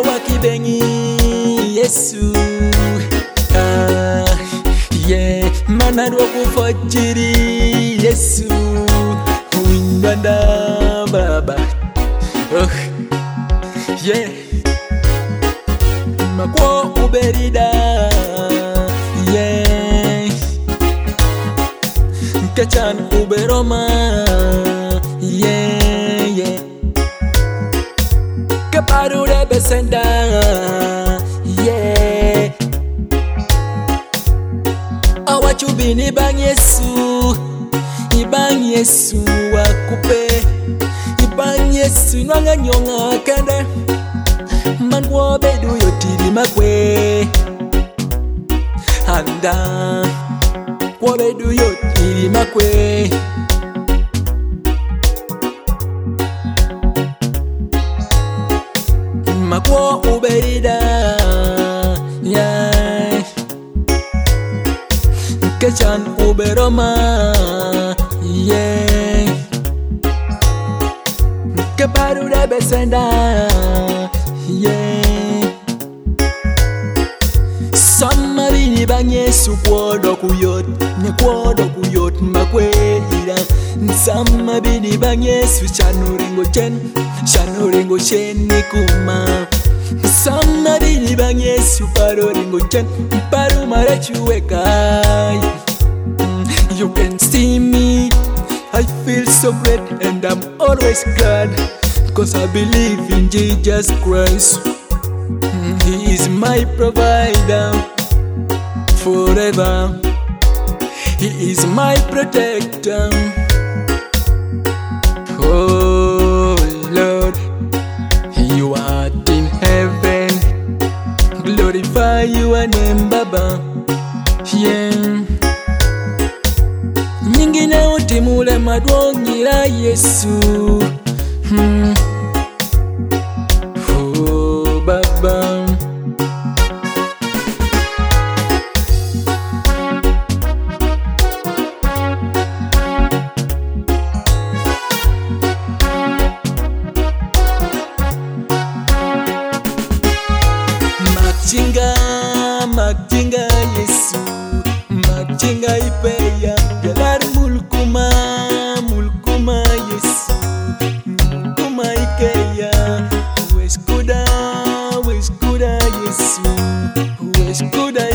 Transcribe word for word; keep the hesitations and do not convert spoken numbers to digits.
awakibengi Yesu ah, yeah. Manadwa kufajiri Yesu Windanda baba oh, yeah. Makwo uberida yeah. Kachan uberoma yeah, yeah. Keparu de besenda yeah. Awachubini bang Yesu Ibang Yesu wakupe Ibang Yesu nanga nyonga kende Man wobedu yotiri makwe Anda wobedu yotiri makwe Makwo uberida yeah. Kechan uberoma yeah. Keparu de besenda yeah. Sama bini bang Yesu kwodo kuyot Nye kwodo kuyot makwe ira Sama bini bang Yesu chanurengo chen Chanurengo chen nikuma Sama bini bang Yesu parorengo chen Paru marachuwekai You can see me I feel so great and I'm always glad Cause I believe in Jesus Christ He is my provider forever He is my protector Oh Lord You art in heaven Glorify your name Baba Yeah Nyingine utimule madwongira Yesu hmm. Oh Baba Machinga, machinga Yesu Machinga ipeya Galar mulkuma, mulkuma Yesu Mulkuma ikeya Weskuda, weskuda Yesu Weskuda